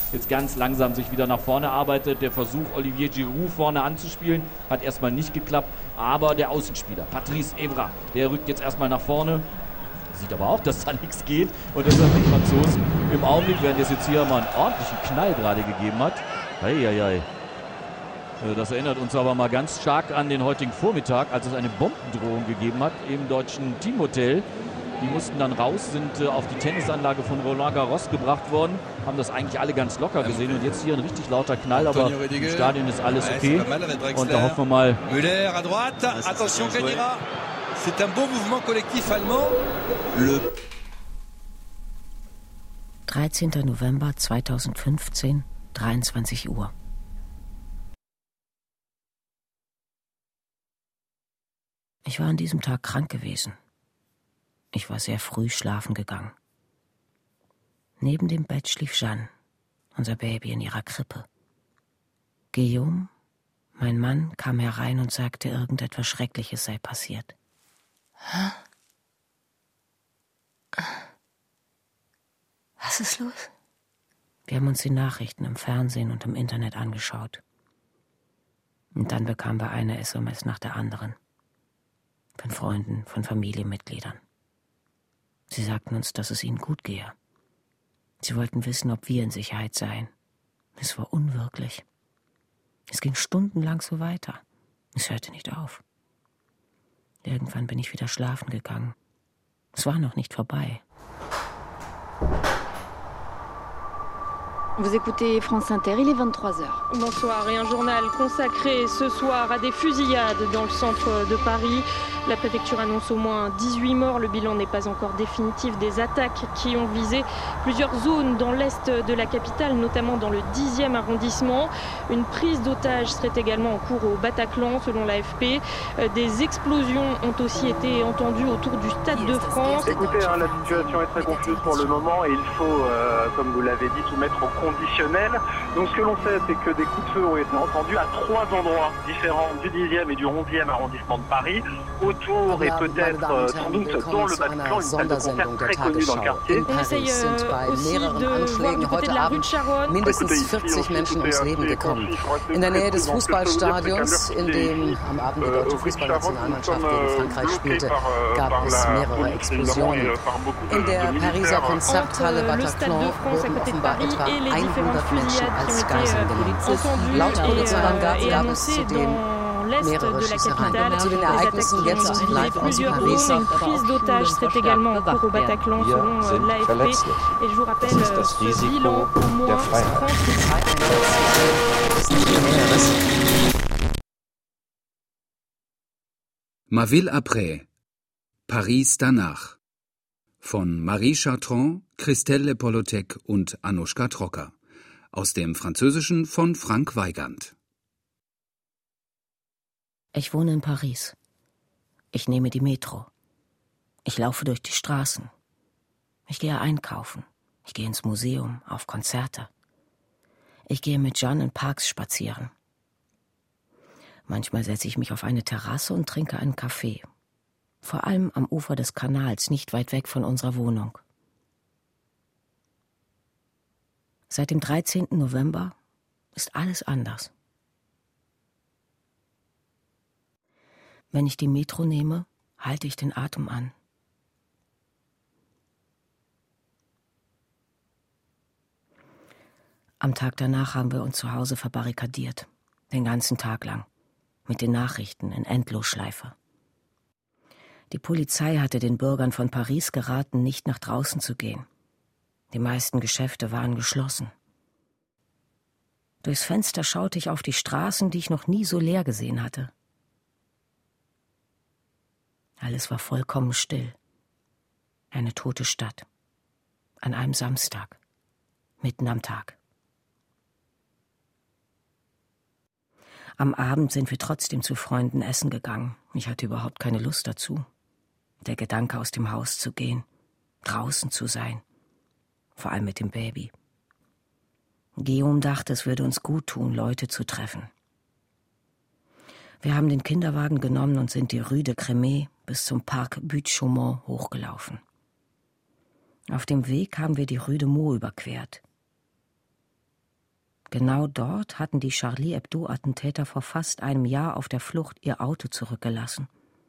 jetzt ganz langsam sich wieder nach vorne arbeitet. Der Versuch, Olivier Giroud vorne anzuspielen, hat erstmal nicht geklappt. Aber der Außenspieler, Patrice Evra, der rückt jetzt erstmal nach vorne. Sieht aber auch, dass da nichts geht. Und deshalb die Franzosen im Augenblick, während es jetzt hier mal einen ordentlichen Knall gerade gegeben hat. Eieiei. Das erinnert uns aber mal ganz stark an den heutigen Vormittag, als es eine Bombendrohung gegeben hat im deutschen Teamhotel. Die mussten dann raus, sind auf die Tennisanlage von Roland Garros gebracht worden, haben das eigentlich alle ganz locker gesehen. Und jetzt hier ein richtig lauter Knall, aber im Stadion ist alles okay. Und da hoffen wir mal... Müller à droite, attention Khedira. C'est un beau mouvement collectif allemand. 13. November 2015, 23 Uhr. Ich war an diesem Tag krank gewesen. Ich war sehr früh schlafen gegangen. Neben dem Bett schlief Jeanne, unser Baby in ihrer Krippe. Guillaume, mein Mann, kam herein und sagte, irgendetwas Schreckliches sei passiert. Was ist los? Wir haben uns die Nachrichten im Fernsehen und im Internet angeschaut. Und dann bekamen wir eine SMS nach der anderen. Von Freunden, von Familienmitgliedern. Sie sagten uns, dass es ihnen gut gehe. Sie wollten wissen, ob wir in Sicherheit seien. Es war unwirklich. Es ging stundenlang so weiter. Es hörte nicht auf. Irgendwann bin ich wieder schlafen gegangen. Es war noch nicht vorbei. Vous écoutez France Inter, il est 23h. Bonsoir et un journal consacré ce soir à des fusillades dans le centre de Paris. La préfecture annonce au moins 18 morts. Le bilan n'est pas encore définitif des attaques qui ont visé plusieurs zones dans l'est de la capitale, notamment dans le 10e arrondissement. Une prise d'otages serait également en cours au Bataclan, selon l'AFP. Des explosions ont aussi été entendues autour du Stade de France. Écoutez, la situation est très confuse pour le moment et il faut, comme vous l'avez dit, tout mettre au conditionnel. Donc ce que l'on sait, c'est que des coups de feu ont été entendus à 3 endroits différents du 10e et du 11e arrondissement de Paris. Autour et peut-être sans doute dans le Bataclan, une salle de concert très connue dans le quartier. Paris sind bei mehreren Anschlägen heute Abend mindestens 40 Menschen ums Leben gekommen. In der Nähe des Fußballstadions, in dem am Abend die deutsche Fußballnationalmannschaft gegen Frankreich spielte, gab es mehrere Explosionen. In der Pariser Konzerthalle Bataclan wurden offenbar etwa 100 Menschen als Geiseln genommen. Laut Polizeiangaben gab es zudem mehrere Schießereien. Zu den Ereignissen jetzt live aus Paris. Prise d'otage serait également en cours au Bataclan, selon l'AFP. Et je vous rappelle ce bilan au moins 30. Ma ville après. Paris danach. Von Marie Chartrand, Christelle Lepolotek und Anushka Trocker. Aus dem Französischen von Frank Weigand. Ich wohne in Paris. Ich nehme die Metro. Ich laufe durch die Straßen. Ich gehe einkaufen. Ich gehe ins Museum, auf Konzerte. Ich gehe mit Jeanne in Parks spazieren. Manchmal setze ich mich auf eine Terrasse und trinke einen Kaffee. Vor allem am Ufer des Kanals, nicht weit weg von unserer Wohnung. Seit dem 13. November ist alles anders. Wenn ich die Metro nehme, halte ich den Atem an. Am Tag danach haben wir uns zu Hause verbarrikadiert, den ganzen Tag lang, mit den Nachrichten in Endlosschleife. Die Polizei hatte den Bürgern von Paris geraten, nicht nach draußen zu gehen. Die meisten Geschäfte waren geschlossen. Durchs Fenster schaute ich auf die Straßen, die ich noch nie so leer gesehen hatte. Alles war vollkommen still. Eine tote Stadt. An einem Samstag. Mitten am Tag. Am Abend sind wir trotzdem zu Freunden essen gegangen. Ich hatte überhaupt keine Lust dazu. Der Gedanke, aus dem Haus zu gehen, draußen zu sein. Vor allem mit dem Baby. Guillaume dachte, es würde uns gut tun, Leute zu treffen. Wir haben den Kinderwagen genommen und sind die Rue de Crémay bis zum Parc Butte-Chaumont hochgelaufen. Auf dem Weg haben wir die Rue de Meaux überquert. Genau dort hatten die Charlie-Hebdo-Attentäter vor fast einem Jahr auf der Flucht ihr Auto zurückgelassen.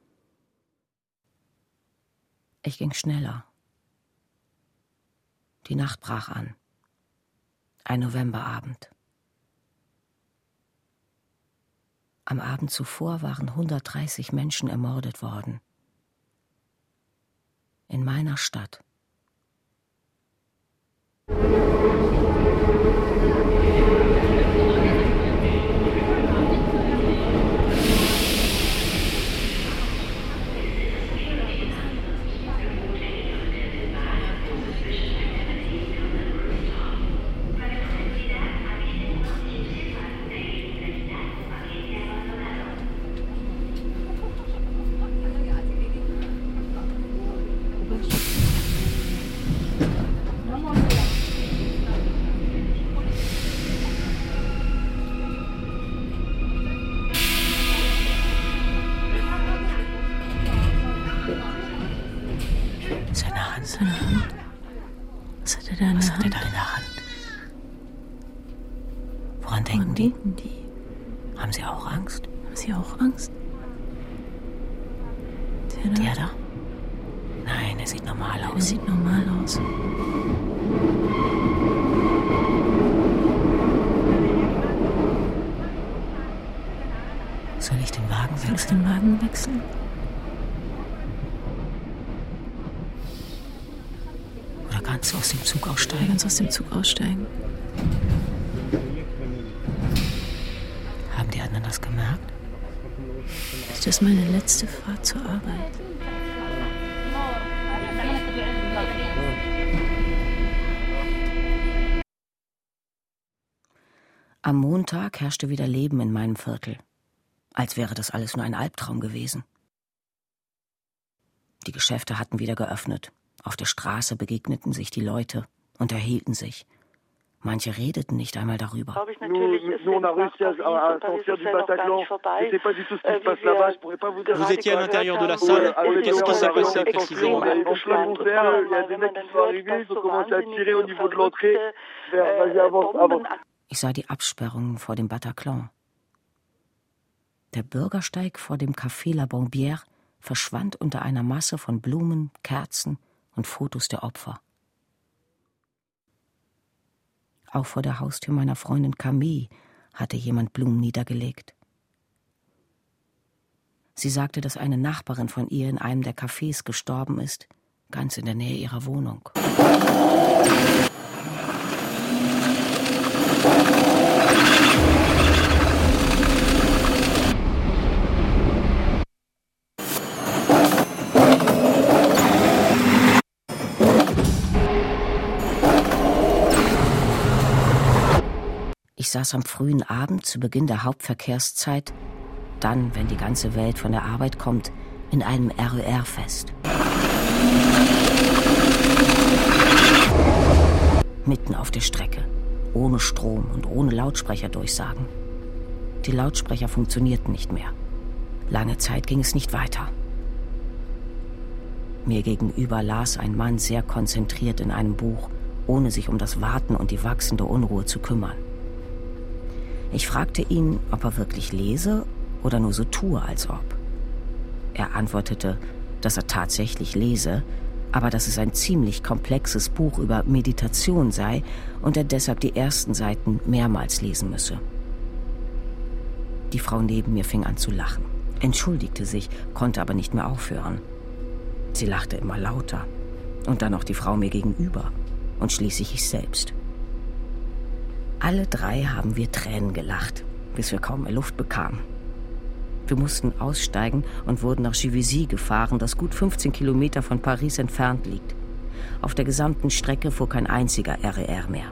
Ich ging schneller. Die Nacht brach an. Ein Novemberabend. Am Abend zuvor waren 130 Menschen ermordet worden. In meiner Stadt. Was hat er da in der Hand? Woran denken die? Haben sie auch Angst? Der da? Nein, er sieht normal aus. Soll ich den Wagen wechseln? Oder ganz aus dem Zug aussteigen? Haben die anderen das gemerkt? Das ist meine letzte Fahrt zur Arbeit. Am Montag herrschte wieder Leben in meinem Viertel. Als wäre das alles nur ein Albtraum gewesen. Die Geschäfte hatten wieder geöffnet. Auf der Straße begegneten sich die Leute, unterhielten sich. Manche redeten nicht einmal darüber. Vous étiez à l'intérieur de la salle. Qu'est-ce qui s'est passé précisément? Ich sah die Absperrungen vor dem Bataclan. Der Bürgersteig vor dem Café La Bombière verschwand unter einer Masse von Blumen, Kerzen und Fotos der Opfer. Auch vor der Haustür meiner Freundin Camille hatte jemand Blumen niedergelegt. Sie sagte, dass eine Nachbarin von ihr in einem der Cafés gestorben ist, ganz in der Nähe ihrer Wohnung. Ich saß am frühen Abend zu Beginn der Hauptverkehrszeit, dann, wenn die ganze Welt von der Arbeit kommt, in einem RER fest. Mitten auf der Strecke, ohne Strom und ohne Lautsprecherdurchsagen. Die Lautsprecher funktionierten nicht mehr. Lange Zeit ging es nicht weiter. Mir gegenüber las ein Mann sehr konzentriert in einem Buch, ohne sich um das Warten und die wachsende Unruhe zu kümmern. Ich fragte ihn, ob er wirklich lese oder nur so tue, als ob. Er antwortete, dass er tatsächlich lese, aber dass es ein ziemlich komplexes Buch über Meditation sei und er deshalb die ersten Seiten mehrmals lesen müsse. Die Frau neben mir fing an zu lachen, entschuldigte sich, konnte aber nicht mehr aufhören. Sie lachte immer lauter und dann noch die Frau mir gegenüber und schließlich ich selbst. Alle drei haben wir Tränen gelacht, bis wir kaum mehr Luft bekamen. Wir mussten aussteigen und wurden nach Juvisy gefahren, das gut 15 Kilometer von Paris entfernt liegt. Auf der gesamten Strecke fuhr kein einziger RER mehr.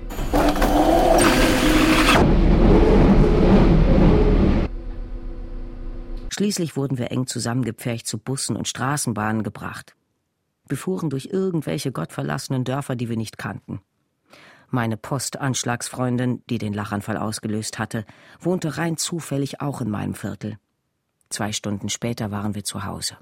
Schließlich wurden wir eng zusammengepfercht zu Bussen und Straßenbahnen gebracht. Wir fuhren durch irgendwelche gottverlassenen Dörfer, die wir nicht kannten. Meine Postanschlagsfreundin, die den Lachanfall ausgelöst hatte, wohnte rein zufällig auch in meinem Viertel. 2 Stunden später waren wir zu Hause.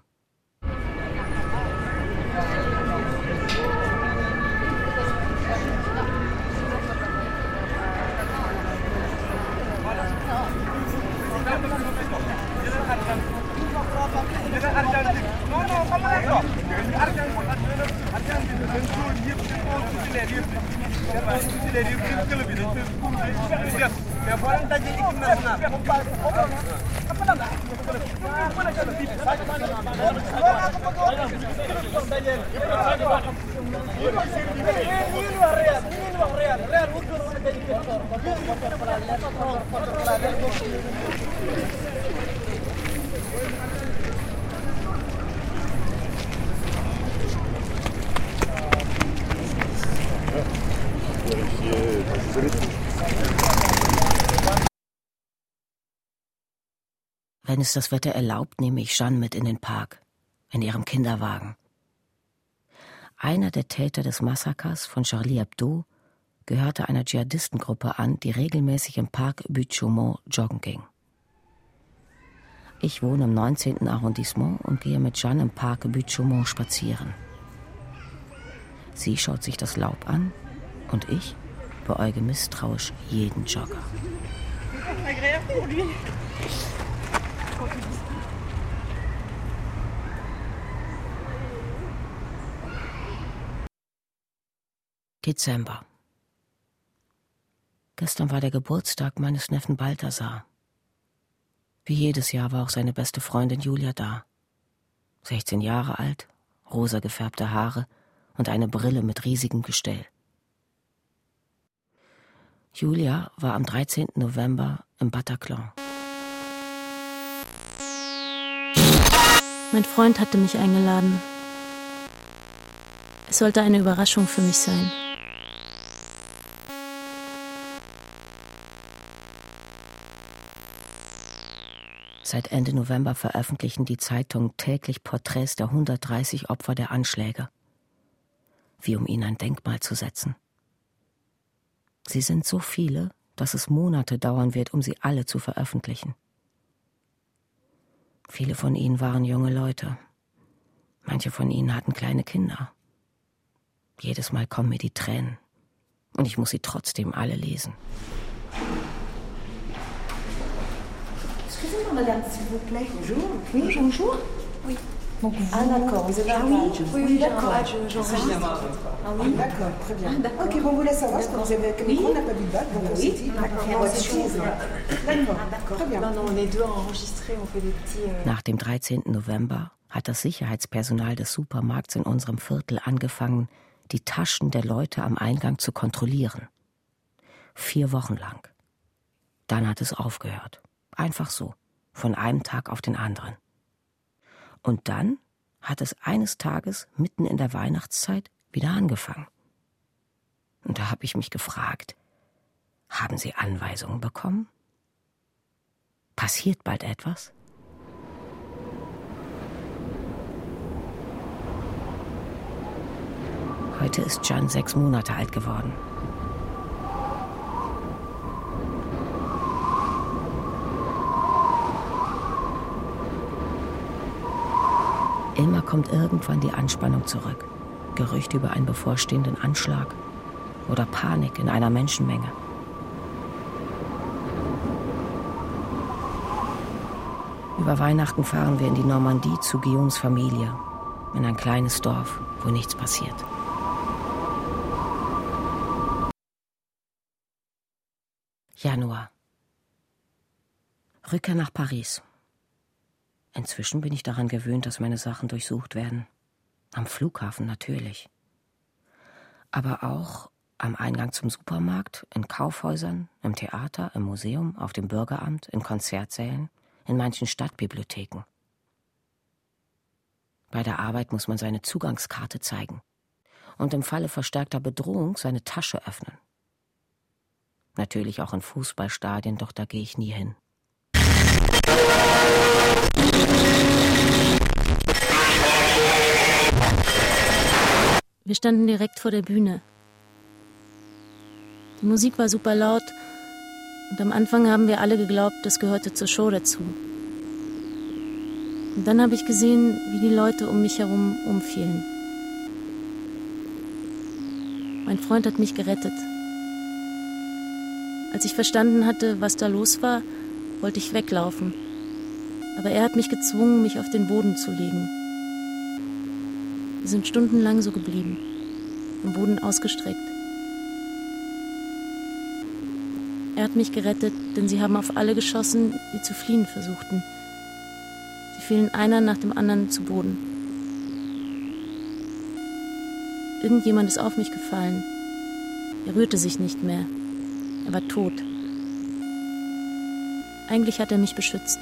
Wenn es das Wetter erlaubt, nehme ich Jeanne mit in den Park, in ihrem Kinderwagen. Einer der Täter des Massakers von Charlie Hebdo gehörte einer Dschihadistengruppe an, die regelmäßig im Park Butte-Chaumont joggen ging. Ich wohne im 19. Arrondissement und gehe mit Jeanne im Park Butte-Chaumont spazieren. Sie schaut sich das Laub an und ich beäuge misstrauisch jeden Jogger. Dezember. Gestern war der Geburtstag meines Neffen Balthasar. Wie jedes Jahr war auch seine beste Freundin Julia da. 16 Jahre alt, rosa gefärbte Haare und eine Brille mit riesigem Gestell. Julia war am 13. November im Bataclan. Mein Freund hatte mich eingeladen. Es sollte eine Überraschung für mich sein. Seit Ende November veröffentlichen die Zeitungen täglich Porträts der 130 Opfer der Anschläge, wie um ihnen ein Denkmal zu setzen. Sie sind so viele, dass es Monate dauern wird, um sie alle zu veröffentlichen. Viele von ihnen waren junge Leute. Manche von ihnen hatten kleine Kinder. Jedes Mal kommen mir die Tränen. Und ich muss sie trotzdem alle lesen. Excusez-moi, madame, s'il vous plaît. Bonjour. Oui, bonjour. Oui. Donc, ah, d'accord, vous avez un badge. Oui, d'accord. Ah oui, d'accord, très bien. Ok, on voulait savoir ce que vous avez avec nous. On n'a pas du badge, donc oui. D'accord, très bien. Non, on est deux enregistrés, on fait des petits... Nach dem 13. November hat das Sicherheitspersonal des Supermarkts in unserem Viertel angefangen, die Taschen der Leute am Eingang zu kontrollieren. 4 Wochen lang. Dann hat es aufgehört. Einfach so, von einem Tag auf den anderen. Und dann hat es eines Tages mitten in der Weihnachtszeit wieder angefangen. Und da habe ich mich gefragt, haben Sie Anweisungen bekommen? Passiert bald etwas? Heute ist Jeanne 6 Monate alt geworden. Immer kommt irgendwann die Anspannung zurück. Gerüchte über einen bevorstehenden Anschlag oder Panik in einer Menschenmenge. Über Weihnachten fahren wir in die Normandie zu Guillaumes Familie, in ein kleines Dorf, wo nichts passiert. Januar. Rückkehr nach Paris. Inzwischen bin ich daran gewöhnt, dass meine Sachen durchsucht werden. Am Flughafen natürlich. Aber auch am Eingang zum Supermarkt, in Kaufhäusern, im Theater, im Museum, auf dem Bürgeramt, in Konzertsälen, in manchen Stadtbibliotheken. Bei der Arbeit muss man seine Zugangskarte zeigen und im Falle verstärkter Bedrohung seine Tasche öffnen. Natürlich auch in Fußballstadien, doch da gehe ich nie hin. Wir standen direkt vor der Bühne. Die Musik war super laut und am Anfang haben wir alle geglaubt, das gehörte zur Show dazu. Und dann habe ich gesehen, wie die Leute um mich herum umfielen. Mein Freund hat mich gerettet. Als ich verstanden hatte, was da los war, wollte ich weglaufen. Aber er hat mich gezwungen, mich auf den Boden zu legen. Wir sind stundenlang so geblieben, am Boden ausgestreckt. Er hat mich gerettet, denn sie haben auf alle geschossen, die zu fliehen versuchten. Sie fielen einer nach dem anderen zu Boden. Irgendjemand ist auf mich gefallen. Er rührte sich nicht mehr. Er war tot. Eigentlich hat er mich beschützt.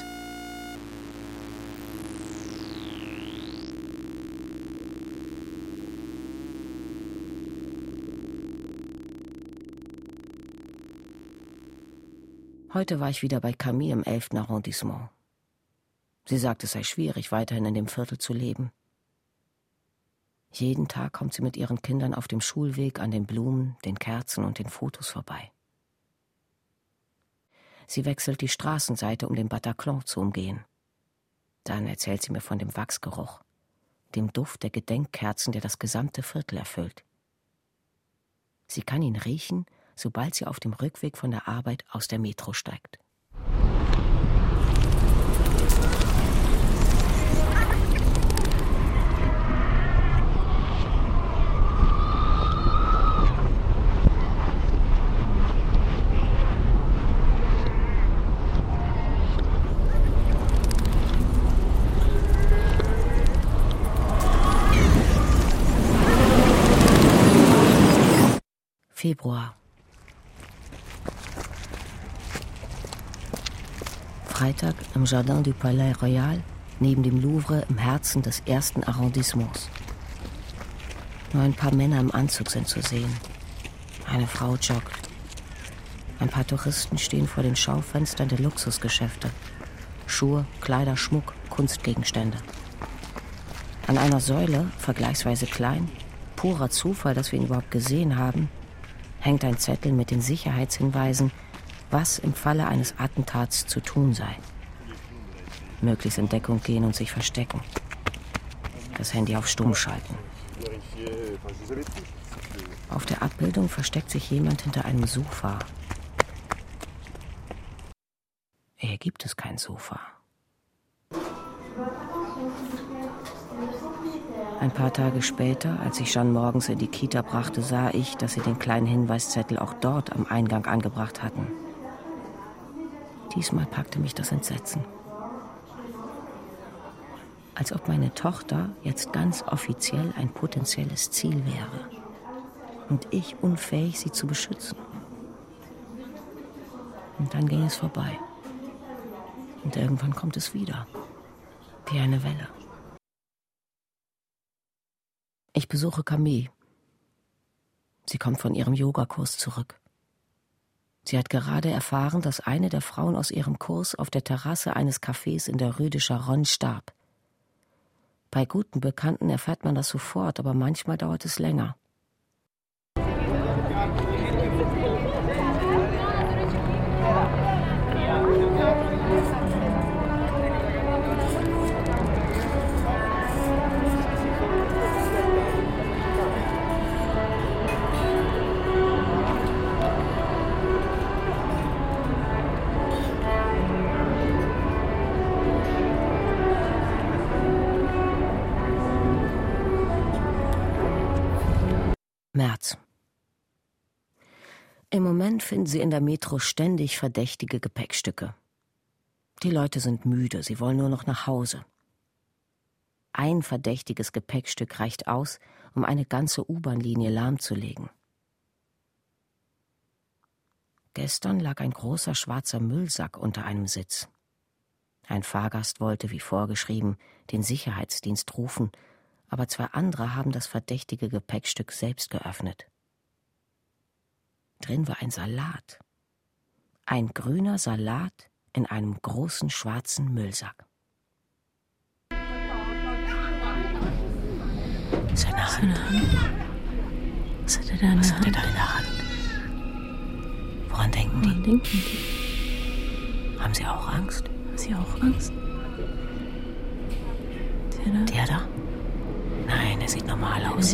Heute war ich wieder bei Camille im 11. Arrondissement. Sie sagt, es sei schwierig, weiterhin in dem Viertel zu leben. Jeden Tag kommt sie mit ihren Kindern auf dem Schulweg an den Blumen, den Kerzen und den Fotos vorbei. Sie wechselt die Straßenseite, um den Bataclan zu umgehen. Dann erzählt sie mir von dem Wachsgeruch, dem Duft der Gedenkkerzen, der das gesamte Viertel erfüllt. Sie kann ihn riechen, sobald sie auf dem Rückweg von der Arbeit aus der Metro steigt. Februar. Freitag im Jardin du Palais Royal, neben dem Louvre im Herzen des 1. Arrondissements. Nur ein paar Männer im Anzug sind zu sehen. Eine Frau joggt. Ein paar Touristen stehen vor den Schaufenstern der Luxusgeschäfte. Schuhe, Kleider, Schmuck, Kunstgegenstände. An einer Säule, vergleichsweise klein, purer Zufall, dass wir ihn überhaupt gesehen haben, hängt ein Zettel mit den Sicherheitshinweisen, was im Falle eines Attentats zu tun sei. Möglichst in Deckung gehen und sich verstecken. Das Handy auf Stumm schalten. Auf der Abbildung versteckt sich jemand hinter einem Sofa. Hier gibt es kein Sofa. Ein paar Tage später, als ich Jeanne morgens in die Kita brachte, sah ich, dass sie den kleinen Hinweiszettel auch dort am Eingang angebracht hatten. Diesmal packte mich das Entsetzen. Als ob meine Tochter jetzt ganz offiziell ein potenzielles Ziel wäre. Und ich unfähig, sie zu beschützen. Und dann ging es vorbei. Und irgendwann kommt es wieder. Wie eine Welle. Ich besuche Camille. Sie kommt von ihrem Yogakurs zurück. Sie hat gerade erfahren, dass eine der Frauen aus ihrem Kurs auf der Terrasse eines Cafés in der Rue de Charonne starb. Bei guten Bekannten erfährt man das sofort, aber manchmal dauert es länger. März. Im Moment finden Sie in der Metro ständig verdächtige Gepäckstücke. Die Leute sind müde, sie wollen nur noch nach Hause. Ein verdächtiges Gepäckstück reicht aus, um eine ganze U-Bahn-Linie lahmzulegen. Gestern lag ein großer schwarzer Müllsack unter einem Sitz. Ein Fahrgast wollte, wie vorgeschrieben, den Sicherheitsdienst rufen, aber 2 andere haben das verdächtige Gepäckstück selbst geöffnet. Drin war ein Salat. Ein grüner Salat in einem großen schwarzen Müllsack. Seine Hand. Was hat er da in der Hand? Woran denken die? Haben Sie auch Angst? Der da? Nein, er sieht normal aus.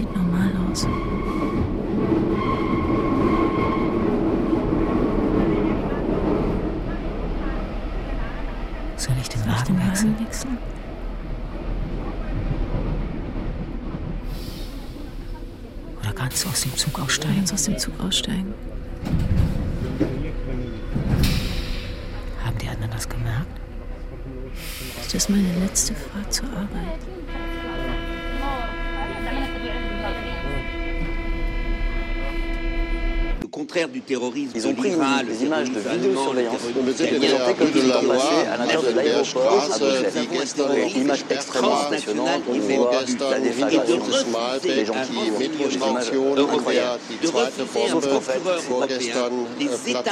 Soll ich den Wagen wechseln? Oder kannst du aus dem Zug aussteigen? was gemerkt? Ist das meine letzte Fahrt zur Arbeit? Ils ont pris des images de vidéosurveillance qui ont présenté comme ils étant passés à l'intérieur de l'aéroport à Bruxelles. Image extrêmement impressionnante, on voit la déflagration des gens qui mettent des images incroyables. Sauf qu'en fait, c'est pas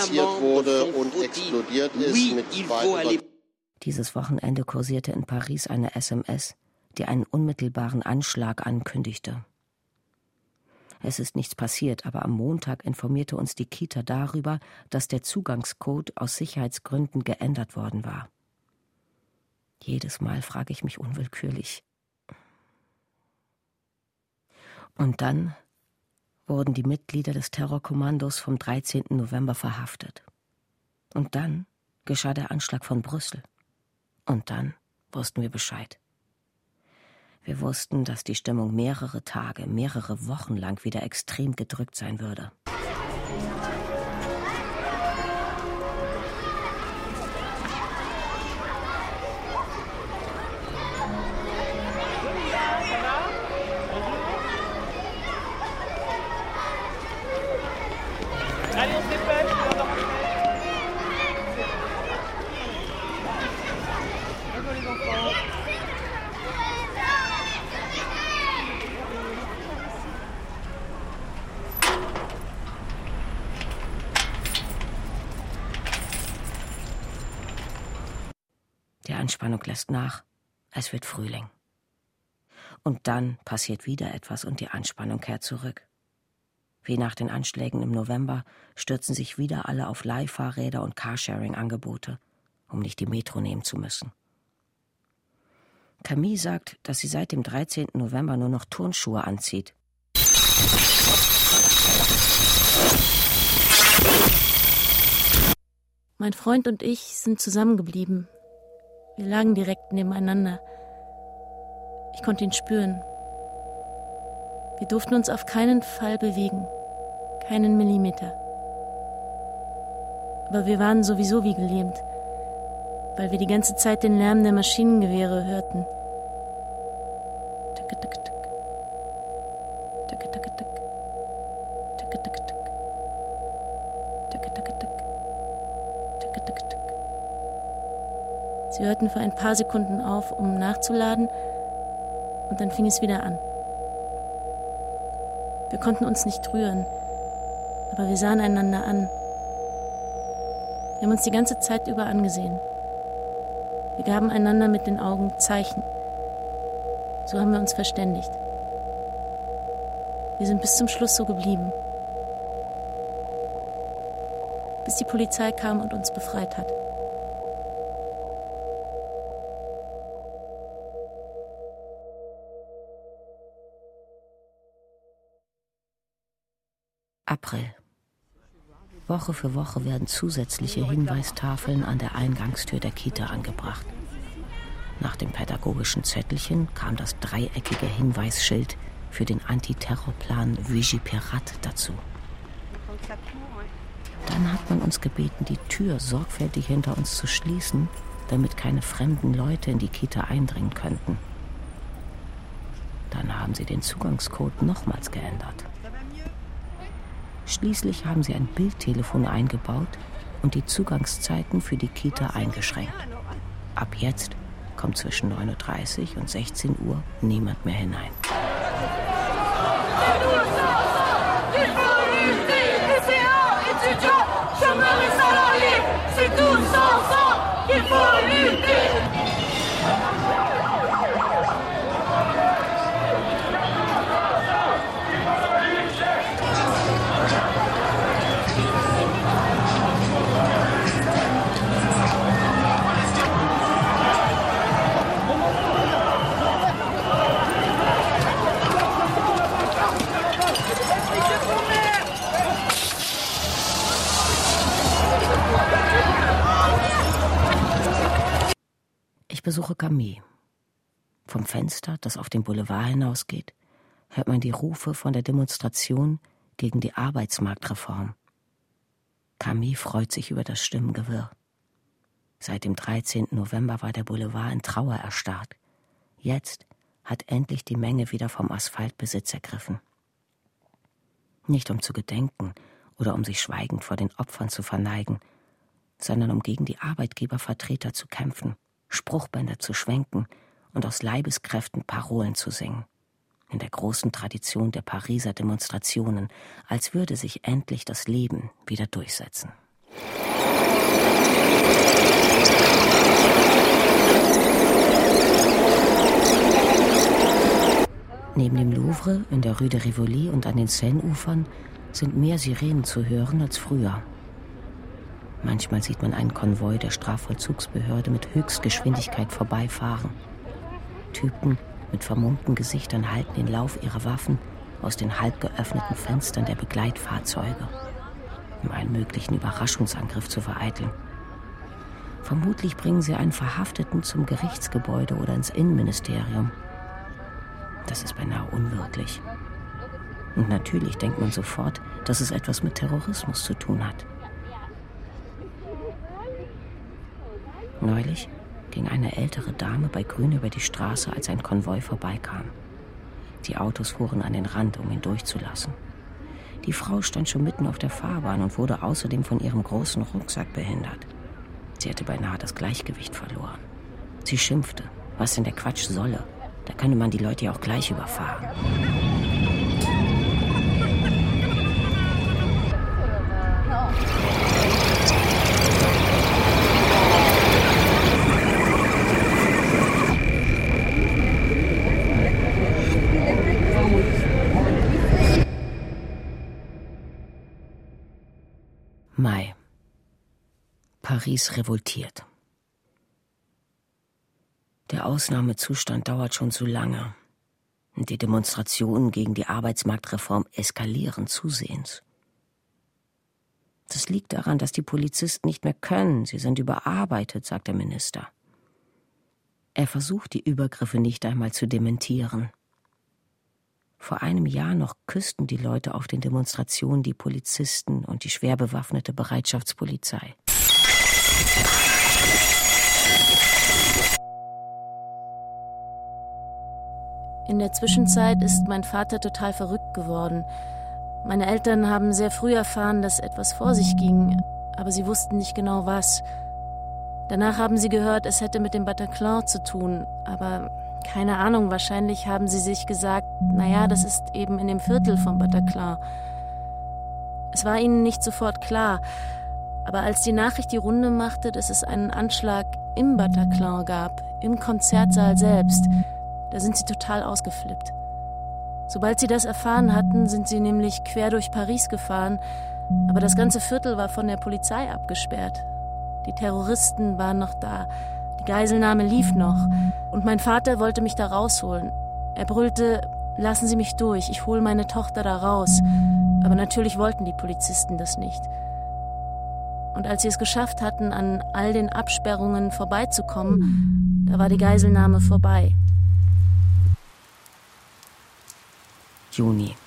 payé. Dieses Wochenende kursierte in Paris eine SMS, die einen unmittelbaren Anschlag ankündigte. Es ist nichts passiert, aber am Montag informierte uns die Kita darüber, dass der Zugangscode aus Sicherheitsgründen geändert worden war. Jedes Mal frage ich mich unwillkürlich. Und dann wurden die Mitglieder des Terrorkommandos vom 13. November verhaftet. Und dann geschah der Anschlag von Brüssel. Und dann wussten wir Bescheid. Wir wussten, dass die Stimmung mehrere Tage, mehrere Wochen lang wieder extrem gedrückt sein würde. Die Anspannung lässt nach. Es wird Frühling. Und dann passiert wieder etwas und die Anspannung kehrt zurück. Wie nach den Anschlägen im November stürzen sich wieder alle auf Leihfahrräder und Carsharing-Angebote, um nicht die Metro nehmen zu müssen. Camille sagt, dass sie seit dem 13. November nur noch Turnschuhe anzieht. Mein Freund und ich sind zusammengeblieben. Wir lagen direkt nebeneinander. Ich konnte ihn spüren. Wir durften uns auf keinen Fall bewegen. Keinen Millimeter. Aber wir waren sowieso wie gelähmt, weil wir die ganze Zeit den Lärm der Maschinengewehre hörten. Tick, tick, tick. Tick, tick, tick. Tick, tick, tick. Tick, tick, tick. Tick, tick, tick. Sie hörten für ein paar Sekunden auf, um nachzuladen, und dann fing es wieder an. Wir konnten uns nicht rühren, aber wir sahen einander an. Wir haben uns die ganze Zeit über angesehen. Wir gaben einander mit den Augen Zeichen. So haben wir uns verständigt. Wir sind bis zum Schluss so geblieben. Bis die Polizei kam und uns befreit hat. April. Woche für Woche werden zusätzliche Hinweistafeln an der Eingangstür der Kita angebracht. Nach dem pädagogischen Zettelchen kam das dreieckige Hinweisschild für den Antiterrorplan Vigipirate dazu. Dann hat man uns gebeten, die Tür sorgfältig hinter uns zu schließen, damit keine fremden Leute in die Kita eindringen könnten. Dann haben sie den Zugangscode nochmals geändert. Schließlich haben sie ein Bildtelefon eingebaut und die Zugangszeiten für die Kita eingeschränkt. Ab jetzt kommt zwischen 9:30 Uhr und 16 Uhr niemand mehr hinein. Ich besuche Camille. Vom Fenster, das auf den Boulevard hinausgeht, hört man die Rufe von der Demonstration gegen die Arbeitsmarktreform. Camille freut sich über das Stimmengewirr. Seit dem 13. November war der Boulevard in Trauer erstarrt. Jetzt hat endlich die Menge wieder vom Asphaltbesitz ergriffen. Nicht um zu gedenken oder um sich schweigend vor den Opfern zu verneigen, sondern um gegen die Arbeitgebervertreter zu kämpfen, Spruchbänder zu schwenken und aus Leibeskräften Parolen zu singen. In der großen Tradition der Pariser Demonstrationen, als würde sich endlich das Leben wieder durchsetzen. Neben dem Louvre, in der Rue de Rivoli und an den Seine-Ufern sind mehr Sirenen zu hören als früher. Manchmal sieht man einen Konvoi der Strafvollzugsbehörde mit Höchstgeschwindigkeit vorbeifahren. Typen mit vermummten Gesichtern halten den Lauf ihrer Waffen aus den halb geöffneten Fenstern der Begleitfahrzeuge, um einen möglichen Überraschungsangriff zu vereiteln. Vermutlich bringen sie einen Verhafteten zum Gerichtsgebäude oder ins Innenministerium. Das ist beinahe unwirklich. Und natürlich denkt man sofort, dass es etwas mit Terrorismus zu tun hat. Neulich ging eine ältere Dame bei Grün über die Straße, als ein Konvoi vorbeikam. Die Autos fuhren an den Rand, um ihn durchzulassen. Die Frau stand schon mitten auf der Fahrbahn und wurde außerdem von ihrem großen Rucksack behindert. Sie hatte beinahe das Gleichgewicht verloren. Sie schimpfte, was denn der Quatsch solle. Da könne man die Leute ja auch gleich überfahren. Mai. Paris revoltiert. Der Ausnahmezustand dauert schon zu lange. Und die Demonstrationen gegen die Arbeitsmarktreform eskalieren zusehends. Das liegt daran, dass die Polizisten nicht mehr können. Sie sind überarbeitet, sagt der Minister. Er versucht, die Übergriffe nicht einmal zu dementieren. Vor einem Jahr noch küssten die Leute auf den Demonstrationen die Polizisten und die schwer bewaffnete Bereitschaftspolizei. In der Zwischenzeit ist mein Vater total verrückt geworden. Meine Eltern haben sehr früh erfahren, dass etwas vor sich ging, aber sie wussten nicht genau was. Danach haben sie gehört, es hätte mit dem Bataclan zu tun, aber keine Ahnung, wahrscheinlich haben sie sich gesagt, naja, das ist eben in dem Viertel vom Bataclan. Es war ihnen nicht sofort klar, aber als die Nachricht die Runde machte, dass es einen Anschlag im Bataclan gab, im Konzertsaal selbst, da sind sie total ausgeflippt. Sobald sie das erfahren hatten, sind sie nämlich quer durch Paris gefahren, aber das ganze Viertel war von der Polizei abgesperrt. Die Terroristen waren noch da, die Geiselnahme lief noch und mein Vater wollte mich da rausholen. Er brüllte, lassen Sie mich durch, ich hole meine Tochter da raus. Aber natürlich wollten die Polizisten das nicht. Und als sie es geschafft hatten, an all den Absperrungen vorbeizukommen, da war die Geiselnahme vorbei. Juni.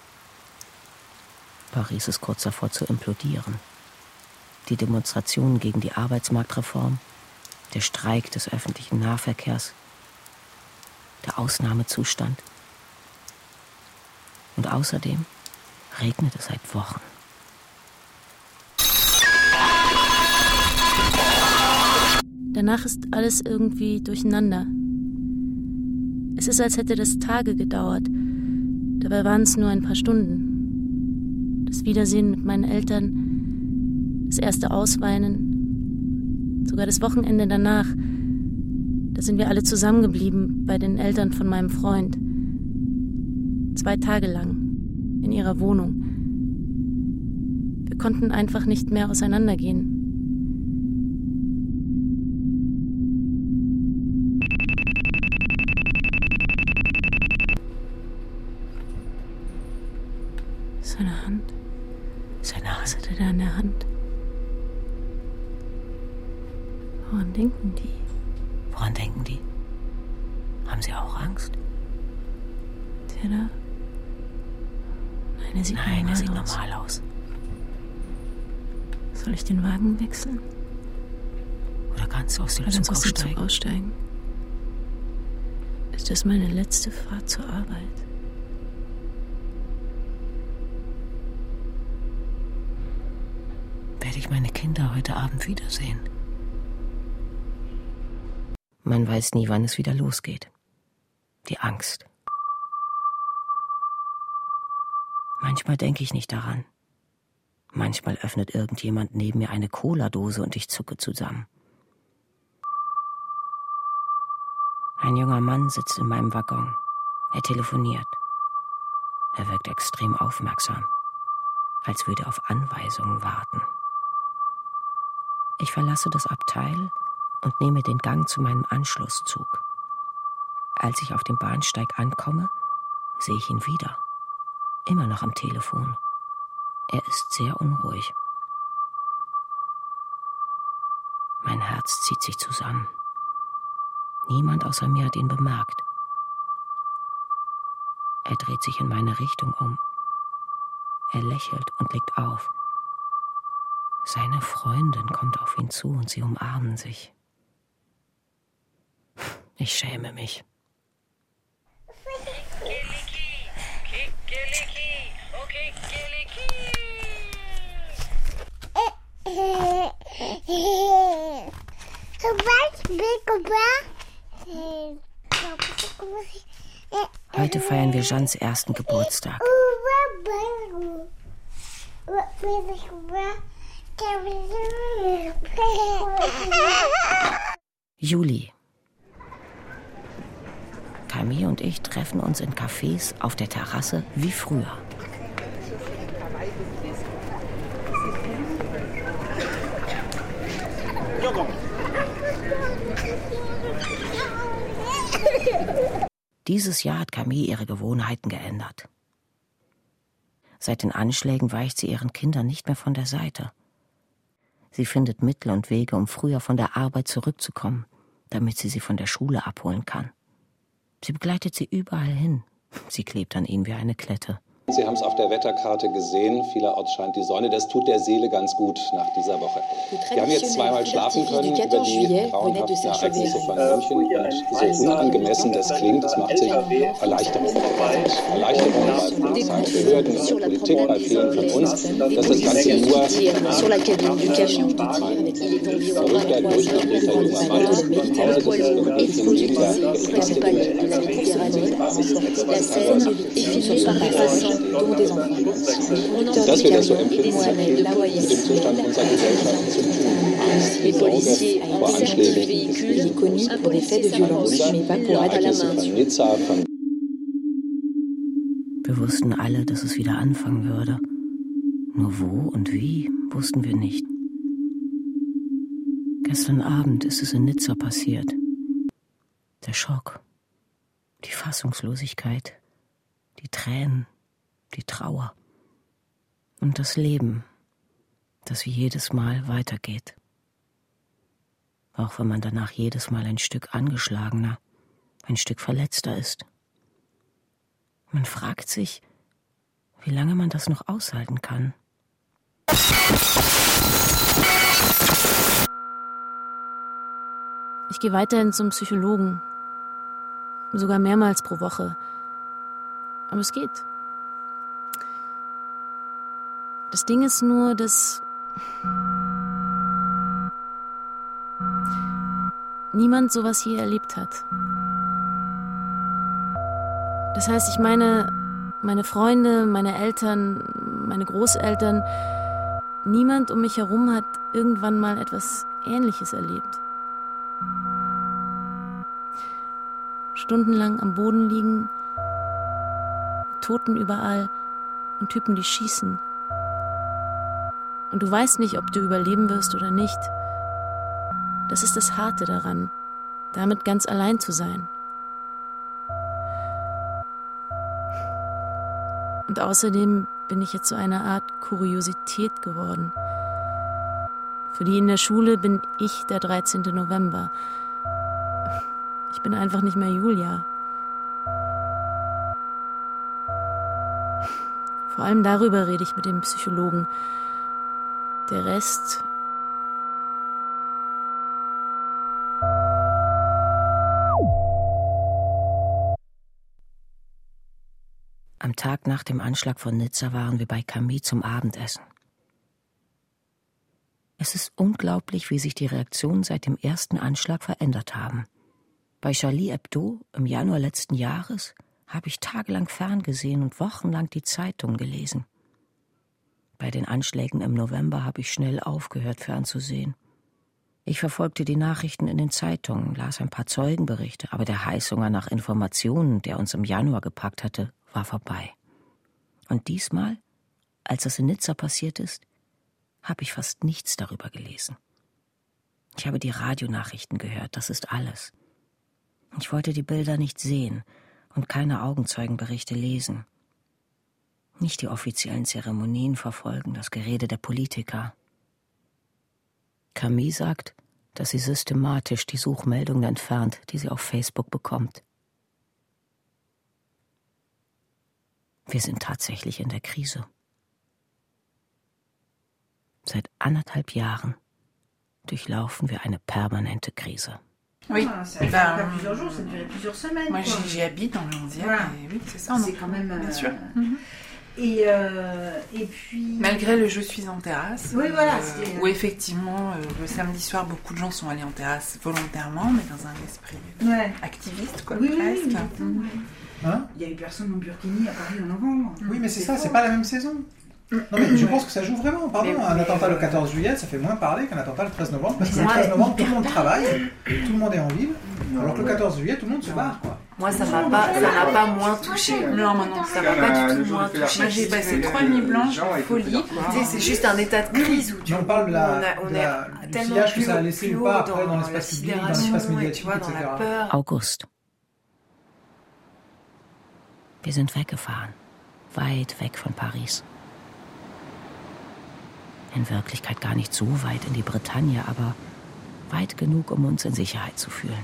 Paris ist kurz davor zu implodieren. Die Demonstrationen gegen die Arbeitsmarktreform, der Streik des öffentlichen Nahverkehrs, der Ausnahmezustand. Und außerdem regnet es seit Wochen. Danach ist alles irgendwie durcheinander. Es ist, als hätte das Tage gedauert. Dabei waren es nur ein paar Stunden. Das Wiedersehen mit meinen Eltern, das erste Ausweinen, sogar das Wochenende danach. Da sind wir alle zusammengeblieben bei den Eltern von meinem Freund. 2 Tage lang in ihrer Wohnung. Wir konnten einfach nicht mehr auseinandergehen. Seine Hand. Was hat er da in der Hand? Woran denken die? Woran denken die? Haben sie auch Angst? Der da? Nein, er sieht normal aus. Soll ich den Wagen wechseln? Oder ganz aus dem Zug aussteigen. Ist das meine letzte Fahrt zur Arbeit? Werde ich meine Kinder heute Abend wiedersehen? Man weiß nie, wann es wieder losgeht. Die Angst. Manchmal denke ich nicht daran. Manchmal öffnet irgendjemand neben mir eine Cola-Dose und ich zucke zusammen. Ein junger Mann sitzt in meinem Waggon. Er telefoniert. Er wirkt extrem aufmerksam, als würde er auf Anweisungen warten. Ich verlasse das Abteil und nehme den Gang zu meinem Anschlusszug. Als ich auf dem Bahnsteig ankomme, sehe ich ihn wieder. Immer noch am Telefon. Er ist sehr unruhig. Mein Herz zieht sich zusammen. Niemand außer mir hat ihn bemerkt. Er dreht sich in meine Richtung um. Er lächelt und legt auf. Seine Freundin kommt auf ihn zu und sie umarmen sich. Ich schäme mich. Heute feiern wir Jeannes ersten Geburtstag. Juli. Camille und ich treffen uns in Cafés auf der Terrasse wie früher. Dieses Jahr hat Camille ihre Gewohnheiten geändert. Seit den Anschlägen weicht sie ihren Kindern nicht mehr von der Seite. Sie findet Mittel und Wege, um früher von der Arbeit zurückzukommen, damit sie von der Schule abholen kann. Sie begleitet sie überall hin. Sie klebt an ihnen wie eine Klette. Sie haben es auf der Wetterkarte gesehen. Vielerorts scheint die Sonne. Das tut der Seele ganz gut nach dieser Woche. Wir haben jetzt zweimal schlafen können über die grauenhaften Ereignisse von München. Und so unangemessen das klingt, es macht sich Erleichterung breit. Erleichterung bei Polizeibehörden, in der Politik, bei vielen von uns, dass das Ganze nur verrückter, durchgedrehter junger Mann ist. Zu Hause, das ist für mich in jeder dass wir das so empfinden, hat viel mit dem Zustand unserer Gesellschaft zu tun. Die Sorge vor Anschlägen ist von Nizza, von Wir wussten alle, dass es wieder anfangen würde. Nur wo und wie, wussten wir nicht. Gestern Abend ist es in Nizza passiert. Der Schock, die Fassungslosigkeit, die Tränen, die Trauer und das Leben, das wie jedes Mal weitergeht. Auch wenn man danach jedes Mal ein Stück angeschlagener, ein Stück verletzter ist. Man fragt sich, wie lange man das noch aushalten kann. Ich gehe weiterhin zum Psychologen. Sogar mehrmals pro Woche. Aber es geht. Das Ding ist nur, dass niemand sowas hier erlebt hat. Das heißt, ich meine Freunde, meine Eltern, meine Großeltern, niemand um mich herum hat irgendwann mal etwas Ähnliches erlebt. Stundenlang am Boden liegen, Toten überall und Typen, die schießen. Und du weißt nicht, ob du überleben wirst oder nicht. Das ist das Harte daran, damit ganz allein zu sein. Und außerdem bin ich jetzt so eine Art Kuriosität geworden. Für die in der Schule bin ich der 13. November. Ich bin einfach nicht mehr Julia. Vor allem darüber rede ich mit dem Psychologen. Der Rest Tag nach dem Anschlag von Nizza waren wir bei Camille zum Abendessen. Es ist unglaublich, wie sich die Reaktionen seit dem ersten Anschlag verändert haben. Bei Charlie Hebdo im Januar letzten Jahres habe ich tagelang ferngesehen und wochenlang die Zeitung gelesen. Bei den Anschlägen im November habe ich schnell aufgehört, fernzusehen. Ich verfolgte die Nachrichten in den Zeitungen, las ein paar Zeugenberichte, aber der Heißhunger nach Informationen, der uns im Januar gepackt hatte, war vorbei. Und diesmal, als es in Nizza passiert ist, habe ich fast nichts darüber gelesen. Ich habe die Radionachrichten gehört, das ist alles. Ich wollte die Bilder nicht sehen und keine Augenzeugenberichte lesen. Nicht die offiziellen Zeremonien verfolgen, das Gerede der Politiker. Camille sagt, dass sie systematisch die Suchmeldungen entfernt, die sie auf Facebook bekommt. Wir sind tatsächlich in der Krise. Seit 1,5 Jahren durchlaufen wir eine permanente Krise. Oui, ça fait plusieurs jours, ça durait plusieurs semaines. Moi, j'y habite dans le 11e, voilà. Et oui, c'est ça. C'est quand même... Bien sûr. Et puis... Malgré le Je suis en terrasse, oui, voilà, où effectivement, le samedi soir, beaucoup de gens sont allés en terrasse volontairement, mais dans un esprit activiste, quoi, oui, presque. Oui. Hein? Il y a eu personne en burkini à Paris en novembre. Oui, mais c'est ça, c'est pas la même saison. Non, mais je pense que ça joue vraiment. Pardon, un attentat le 14 juillet, ça fait moins parler qu'un attentat le 13 novembre. Parce que le 13 novembre, tout le monde travaille, tout le monde est en ville. Alors que le 14 juillet, tout le monde se barre, quoi. Moi, ça n'a pas moins touché. Non, moi non, ça m'a pas du tout moins touché. Moi, j'ai passé 3 nuits blanches en folie. Tu sais, c'est juste un état de crise où on parle du sillage que ça a laissé ou pas après dans l'espace public, dans l'espace médiatique, etc. August. Wir sind weggefahren, weit weg von Paris. In Wirklichkeit gar nicht so weit in die Bretagne, aber weit genug, um uns in Sicherheit zu fühlen.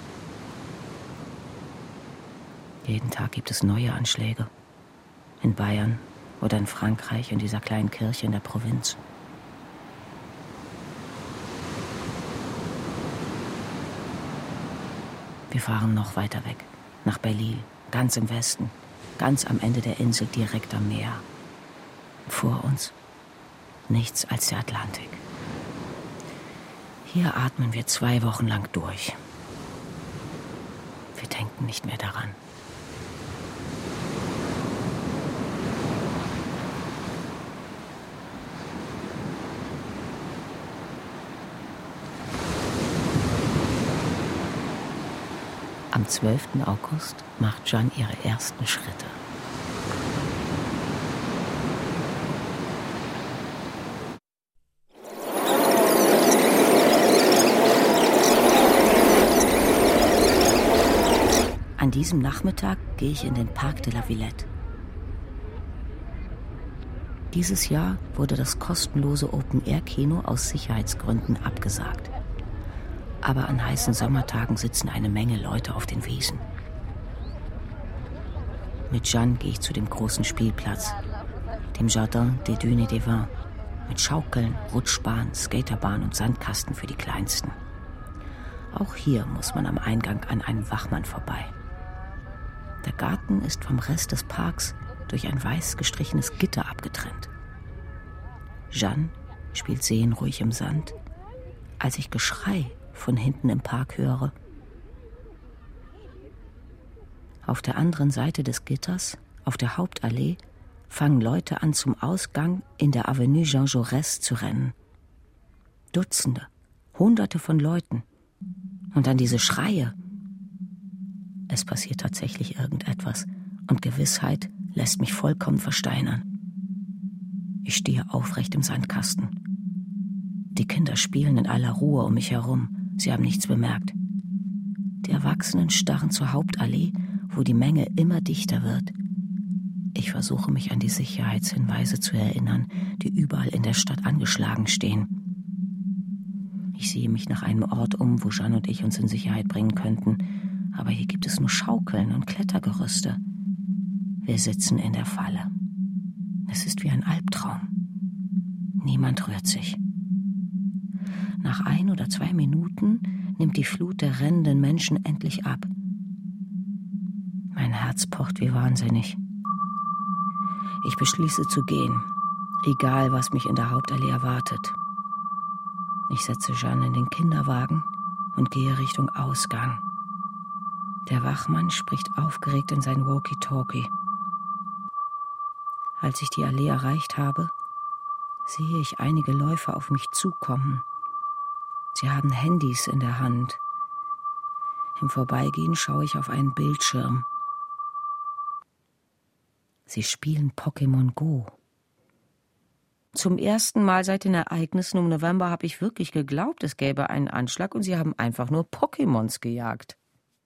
Jeden Tag gibt es neue Anschläge. In Bayern oder in Frankreich, in dieser kleinen Kirche in der Provinz. Wir fahren noch weiter weg, nach Belle-Île, ganz im Westen, ganz am Ende der Insel, direkt am Meer. Vor uns nichts als der Atlantik. Hier atmen wir 2 Wochen lang durch. Wir denken nicht mehr daran. Am 12. August macht Jeanne ihre ersten Schritte. An diesem Nachmittag gehe ich in den Parc de la Villette. Dieses Jahr wurde das kostenlose Open-Air-Kino aus Sicherheitsgründen abgesagt. Aber an heißen Sommertagen sitzen eine Menge Leute auf den Wiesen. Mit Jeanne gehe ich zu dem großen Spielplatz, dem Jardin des Dunes et des Vins, mit Schaukeln, Rutschbahn, Skaterbahn und Sandkasten für die Kleinsten. Auch hier muss man am Eingang an einem Wachmann vorbei. Der Garten ist vom Rest des Parks durch ein weiß gestrichenes Gitter abgetrennt. Jeanne spielt seelenruhig im Sand, als ich Geschrei von hinten im Park höre. Auf der anderen Seite des Gitters, auf der Hauptallee, fangen Leute an, zum Ausgang in der Avenue Jean Jaurès zu rennen. Dutzende, Hunderte von Leuten. Und dann diese Schreie. Es passiert tatsächlich irgendetwas und Gewissheit lässt mich vollkommen versteinern. Ich stehe aufrecht im Sandkasten. Die Kinder spielen in aller Ruhe um mich herum. Sie haben nichts bemerkt. Die Erwachsenen starren zur Hauptallee, wo die Menge immer dichter wird. Ich versuche mich an die Sicherheitshinweise zu erinnern, die überall in der Stadt angeschlagen stehen. Ich sehe mich nach einem Ort um, wo Jeanne und ich uns in Sicherheit bringen könnten. Aber hier gibt es nur Schaukeln und Klettergerüste. Wir sitzen in der Falle. Es ist wie ein Albtraum. Niemand rührt sich. Nach 1 oder 2 Minuten nimmt die Flut der rennenden Menschen endlich ab. Mein Herz pocht wie wahnsinnig. Ich beschließe zu gehen, egal was mich in der Hauptallee erwartet. Ich setze Jeanne in den Kinderwagen und gehe Richtung Ausgang. Der Wachmann spricht aufgeregt in sein Walkie-Talkie. Als ich die Allee erreicht habe, sehe ich einige Läufer auf mich zukommen. Sie haben Handys in der Hand. Im Vorbeigehen schaue ich auf einen Bildschirm. Sie spielen Pokémon Go. Zum ersten Mal seit den Ereignissen im November habe ich wirklich geglaubt, es gäbe einen Anschlag und sie haben einfach nur Pokémons gejagt.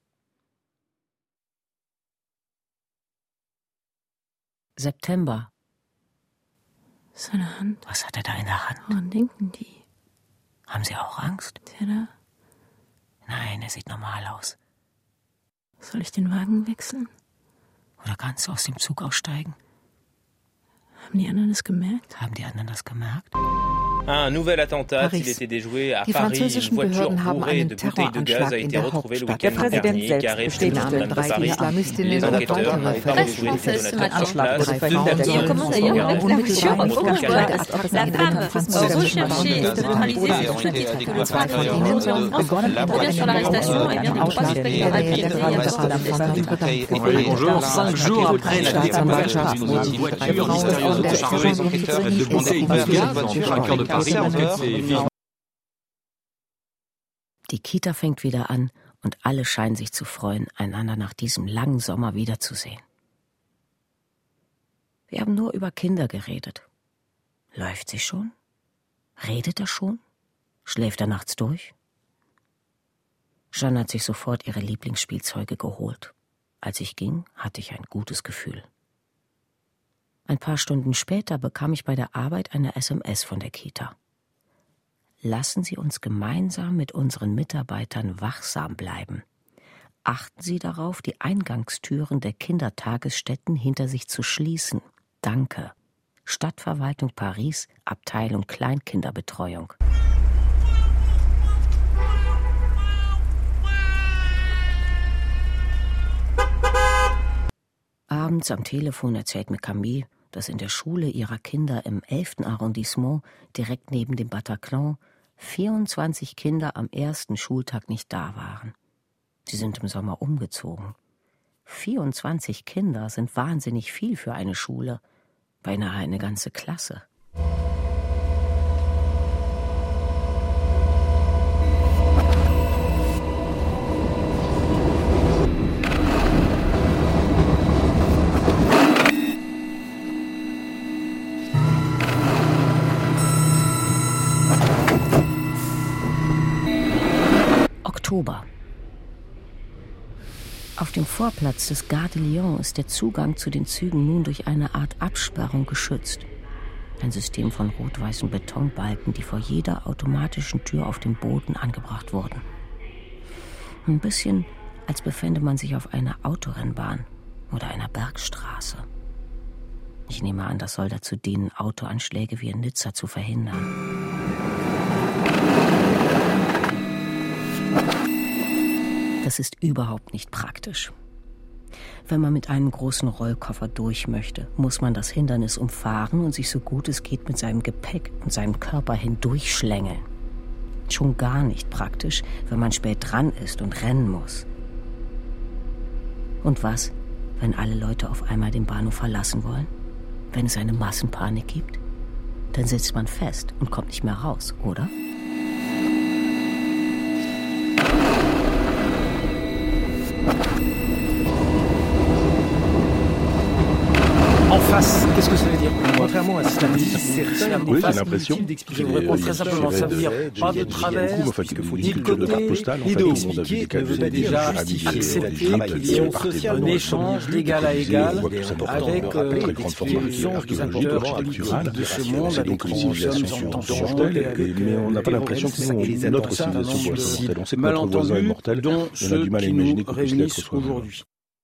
September. Seine Hand. Was hat er da in der Hand? Woran denken die? Haben Sie auch Angst? Der da? Nein, er sieht normal aus. Soll ich den Wagen wechseln? Oder kannst du aus dem Zug aussteigen? Haben die anderen das gemerkt? Haben die anderen das gemerkt? Un nouvel attentat, il était déjoué à Paris. Une voiture bourrée de bouteilles de gaz a été retrouvée le week-end dernier, garée près de Notre-Dame de Paris. Les enquêteurs n'ont pas retrouvé les détonateurs sur place. Deux personnes sont gardées pour La femme recherchée et neutralisée sur ce titre que le procureur revient sur l'arrestation et vient de Bonjour, 5 jours après la découverte d'une voiture mystérieusement chargée de bouteilles de gaz dans le traqueur de Paris. Die Kita fängt wieder an und alle scheinen sich zu freuen, einander nach diesem langen Sommer wiederzusehen. Wir haben nur über Kinder geredet. Läuft sie schon? Redet er schon? Schläft er nachts durch? Jeanne hat sich sofort ihre Lieblingsspielzeuge geholt. Als ich ging, hatte ich ein gutes Gefühl. Ein paar Stunden später bekam ich bei der Arbeit eine SMS von der Kita. Lassen Sie uns gemeinsam mit unseren Mitarbeitern wachsam bleiben. Achten Sie darauf, die Eingangstüren der Kindertagesstätten hinter sich zu schließen. Danke. Stadtverwaltung Paris, Abteilung Kleinkinderbetreuung. Abends am Telefon erzählt mir Camille, dass in der Schule ihrer Kinder im 11. Arrondissement, direkt neben dem Bataclan, 24 Kinder am ersten Schultag nicht da waren. Sie sind im Sommer umgezogen. 24 Kinder sind wahnsinnig viel für eine Schule, beinahe eine ganze Klasse. Oktober. Auf dem Vorplatz des Gare de Lyon ist der Zugang zu den Zügen nun durch eine Art Absperrung geschützt. Ein System von rot-weißen Betonbalken, die vor jeder automatischen Tür auf dem Boden angebracht wurden. Ein bisschen, als befände man sich auf einer Autorennbahn oder einer Bergstraße. Ich nehme an, das soll dazu dienen, Autoanschläge wie in Nizza zu verhindern. Das ist überhaupt nicht praktisch. Wenn man mit einem großen Rollkoffer durch möchte, muss man das Hindernis umfahren und sich so gut es geht mit seinem Gepäck und seinem Körper hindurchschlängeln. Schon gar nicht praktisch, wenn man spät dran ist und rennen muss. Und was, wenn alle Leute auf einmal den Bahnhof verlassen wollen? Wenn es eine Massenpanik gibt? Dann sitzt man fest und kommt nicht mehr raus, oder? face, qu'est-ce que ça veut dire? Contrairement à ce qu'a dit certains, oui, j'ai l'impression je vous réponds très simplement, ça veut dire pas de travers, ni de côté, ni de haut. Expliquer ne veut pas déjà accepter qu'il y ait un échange d'égal à égal avec des puissances des acteurs politiques de ce monde avec qui nous sommes en temps mortel, mais on n'a pas l'impression que notre civilisation soit mortelle. On sait que notre voisin est mortel, dont ceux qui nous réunissent aujourd'hui.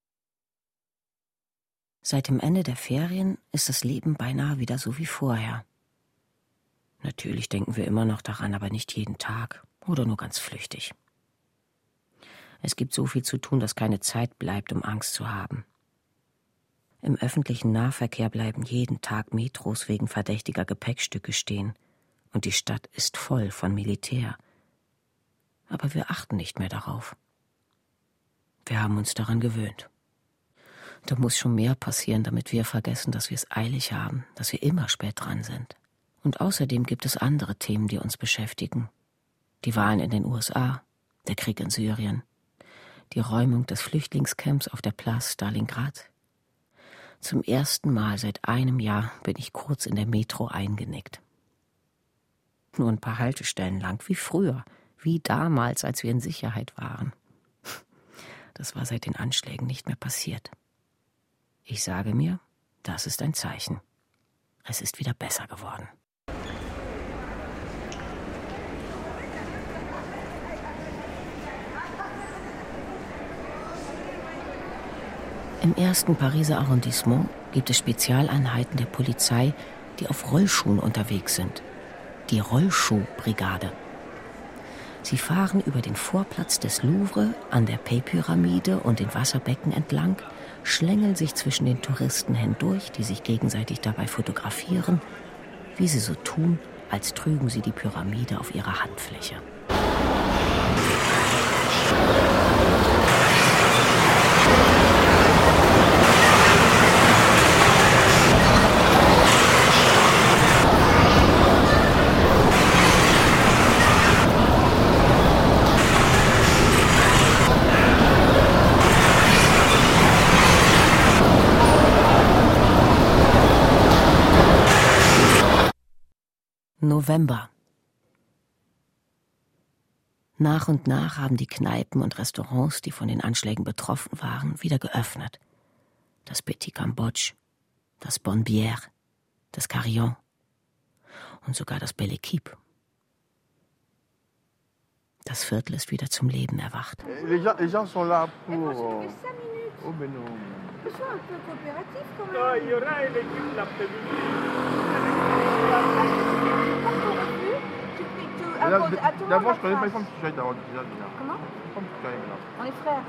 Seit dem Ende der Ferien ist das Leben beinahe wieder so wie vorher. Natürlich denken wir immer noch daran, aber nicht jeden Tag oder nur ganz flüchtig. Es gibt so viel zu tun, dass keine Zeit bleibt, um Angst zu haben. Im öffentlichen Nahverkehr bleiben jeden Tag Metros wegen verdächtiger Gepäckstücke stehen. Und die Stadt ist voll von Militär. Aber wir achten nicht mehr darauf. Wir haben uns daran gewöhnt. Da muss schon mehr passieren, damit wir vergessen, dass wir es eilig haben, dass wir immer spät dran sind. Und außerdem gibt es andere Themen, die uns beschäftigen. Die Wahlen in den USA, der Krieg in Syrien, die Räumung des Flüchtlingscamps auf der Place Stalingrad. Zum ersten Mal seit einem Jahr bin ich kurz in der Metro eingenickt. Nur ein paar Haltestellen lang, wie früher, wie damals, als wir in Sicherheit waren. Das war seit den Anschlägen nicht mehr passiert. Ich sage mir, das ist ein Zeichen. Es ist wieder besser geworden. Im 1. Pariser Arrondissement gibt es Spezialeinheiten der Polizei, die auf Rollschuhen unterwegs sind. Die Rollschuhbrigade. Sie fahren über den Vorplatz des Louvre, an der Pey-Pyramide und den Wasserbecken entlang, schlängeln sich zwischen den Touristen hindurch, die sich gegenseitig dabei fotografieren, wie sie so tun, als trügen sie die Pyramide auf ihrer Handfläche. November. Nach und nach haben die Kneipen und Restaurants, die von den Anschlägen betroffen waren, wieder geöffnet. Das Petit Cambodge, das Bonne Bière, das Carillon und sogar das Belle Équipe. Das Viertel ist wieder zum Leben erwacht. Les gens sont là pour... Oh, mais non. Ils sont un peu coopératifs quand même. Non, il y aura une équipe l'après-midi. D'abord, je connais pas les femmes qui j'aille d'abord déjà. Comment? Les femmes qui j'aille maintenant. On est frères.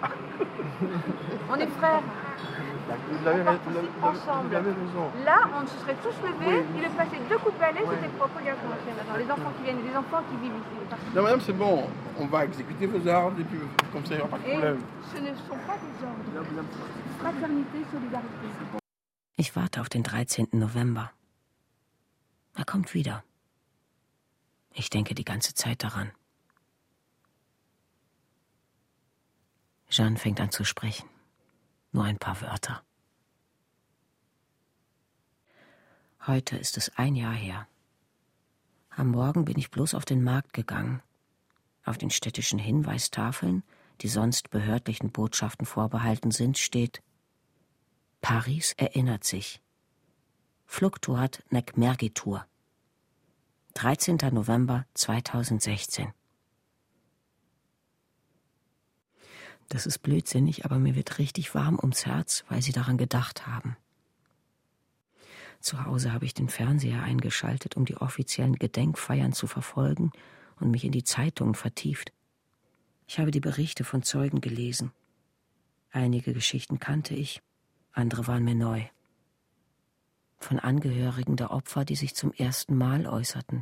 On est frères. Vous avez raison. Là, on se serait tous levés, il est passé 2 coups de balai, c'était propre. Regarde comment c'est maintenant. Les enfants qui viennent, les enfants qui vivent ici. Non, madame, c'est bon. On va exécuter vos ordres et puis comme ça, il n'y aura pas de problème. Ce ne sont pas des ordres. Fraternité, Solidarité. Ich warte auf den 13. November. Er kommt wieder. Ich denke die ganze Zeit daran. Jeanne fängt an zu sprechen. Nur ein paar Wörter. Heute ist es 1 Jahr her. Am Morgen bin ich bloß auf den Markt gegangen. Auf den städtischen Hinweistafeln, die sonst behördlichen Botschaften vorbehalten sind, steht: Paris erinnert sich. Fluctuat nec mergitur. 13. November 2016. Das ist blödsinnig, aber mir wird richtig warm ums Herz, weil Sie daran gedacht haben. Zu Hause habe ich den Fernseher eingeschaltet, um die offiziellen Gedenkfeiern zu verfolgen und mich in die Zeitungen vertieft. Ich habe die Berichte von Zeugen gelesen. Einige Geschichten kannte ich, andere waren mir neu. Von Angehörigen der Opfer, die sich zum ersten Mal äußerten.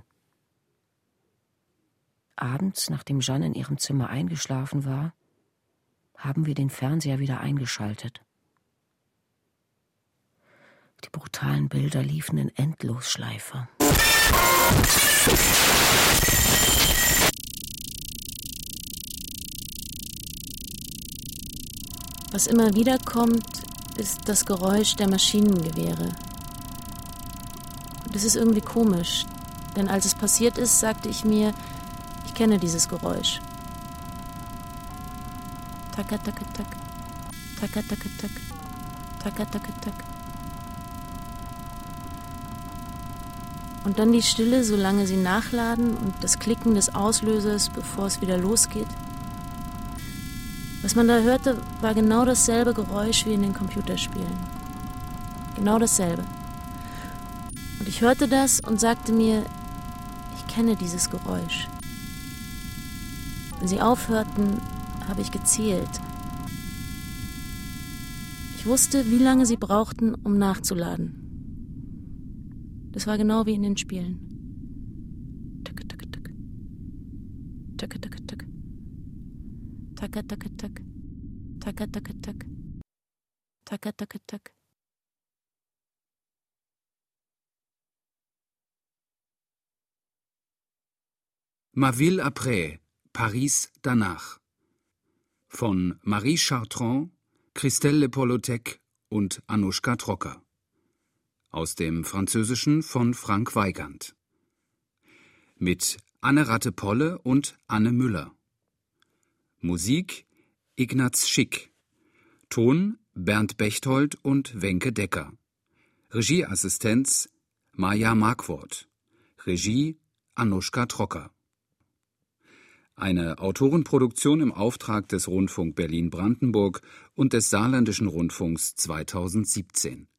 Abends, nachdem Jeanne in ihrem Zimmer eingeschlafen war, haben wir den Fernseher wieder eingeschaltet. Die brutalen Bilder liefen in Endlosschleife. Was immer wieder kommt, ist das Geräusch der Maschinengewehre. Das ist irgendwie komisch, denn als es passiert ist, sagte ich mir, ich kenne dieses Geräusch. Taka, taka, tak. Taka, taka, tak. Taka, taka, tak. Und dann die Stille, solange sie nachladen und das Klicken des Auslösers, bevor es wieder losgeht. Was man da hörte, war genau dasselbe Geräusch wie in den Computerspielen. Genau dasselbe. Und ich hörte das und sagte mir, ich kenne dieses Geräusch. Wenn sie aufhörten, habe ich gezählt. Ich Ich wusste, wie lange sie brauchten, um nachzuladen. Das war genau wie in den Spielen. Tick, tick, tick. Tick, tick, tick. Tick, tick, tick. Tick, tick, tick. Tick, tick, tick. Ma ville après, Paris danach. Von Marie Chartrand, Christelle Le Polotek und Anuschka Trocker. Aus dem Französischen von Frank Weigand. Mit Anne Ratte-Polle und Anne Müller. Musik Ignaz Schick. Ton Bernd Bechtold und Wenke Decker. Regieassistenz Maja Markwort. Regie Anuschka Trocker. Eine Autorenproduktion im Auftrag des Rundfunk Berlin-Brandenburg und des Saarländischen Rundfunks 2017.